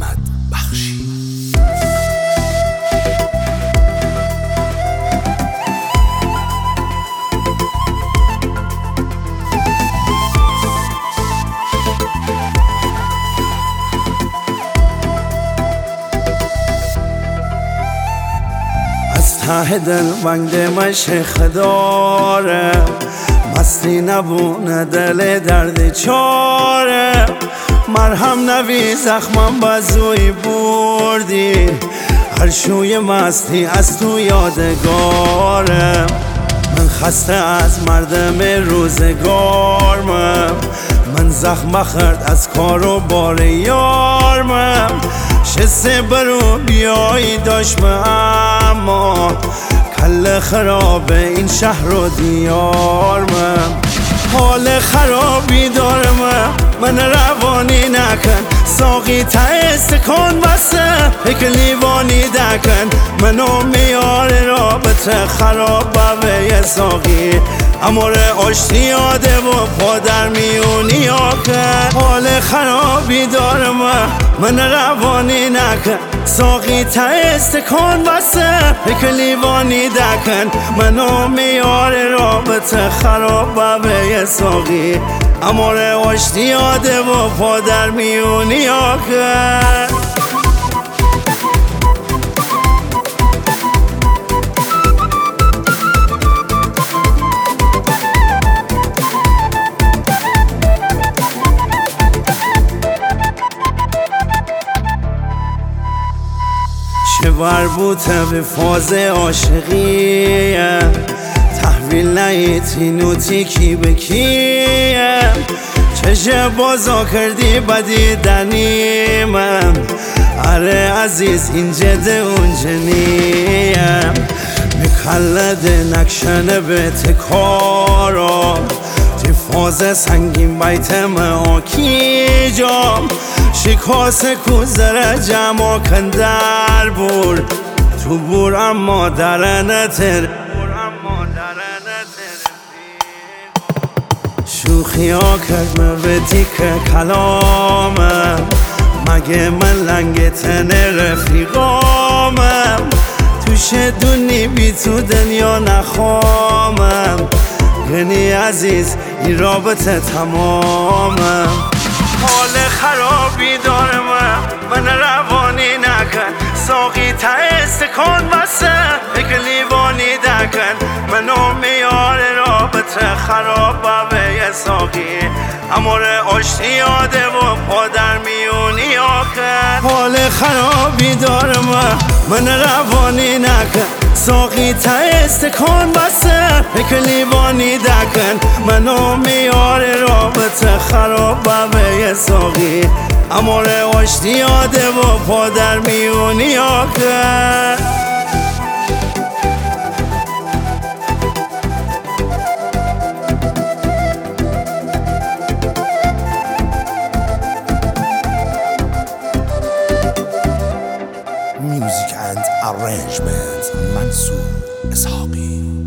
محمد بخشی. از ته دل بند مشق داره، مستی نبونه دل درد چاره. مرهم نوی زخمم بزوی بردی، هر شوی مستی از تو یادگارم. من خسته از مردم روزگارمم، من زخم خرد از کار و بار یارمم. شسته برو بیایی داشمه، اما کل خراب این شهر و دیارمم. حال خرابی دارم من روانی نکن، ساقی تا استکان بسته یک لیوانی دکن. منو میار رابطه خراب به یه ساقی، امور آشتی یاده و پا در میونی آکن. حال خرابی دارم من روانی نکن، ساقی تا استکان بسته یک لیوانی دکن. منو میار رابطه خراب به یه ساقی، امور آشتی یاده و پا در میونی آکن. چه مربوطه به فاز عاشقیه، تحویل نیتی نوتی کی به کیه. چه بازا کردی بدی دنیمم، اره عزیز این جده اون جنیم. میکلده نکشنه به تکارا، تی فاز سنگین بیتم آکی جام. شکاس کوزره جمع کن در بور، تو بور اما درنه تر. شوخی ها کرد موتی که کلامم، مگه من لنگتن رفیقامم. توش دونی بی تو دنیا نخوامم، گنی عزیز این رابطه تمامم. حال خرابی دارم من روانی نکن، ساقی تا استکان بسته یک لیوانی دکن. منو میار رابطه خراب به یه ساقی، امور آشتی یاده و پا در میونی آکن. حال خرابی دارم من روانی نکن، ساقی تا استکان بسته یک لیوانی دکن. منو میار رابطه خراب به یه ساقی، امور آشتی یاده و پا در میونی آکن. Music and arrangement منصور اسحاقی.